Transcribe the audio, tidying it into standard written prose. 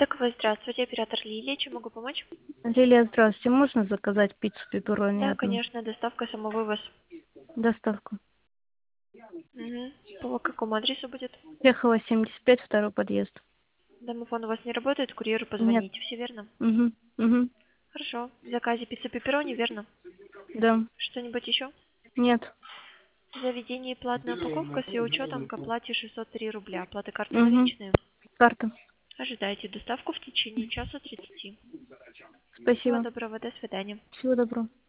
Так, здравствуйте, оператор Лилия, чем могу помочь? Лилия, здравствуйте. Можно заказать пиццу пепперони Да, одну? конечно, доставка, самовывоз. Доставку. Угу. По какому адресу будет? Чехова, 75, второй подъезд. Домофон у вас не работает, курьеру Нет. позвоните, все верно? Угу. Угу. Хорошо. В заказе пицца пепперони, верно? Да. Что-нибудь еще? Нет. Заведение платная упаковка с ее учетом к оплате 603 рубля. Оплата карты Угу. наличные. Карта. Ожидайте доставку в течение часа 30. Всего Спасибо. доброго, до свидания. Всего доброго.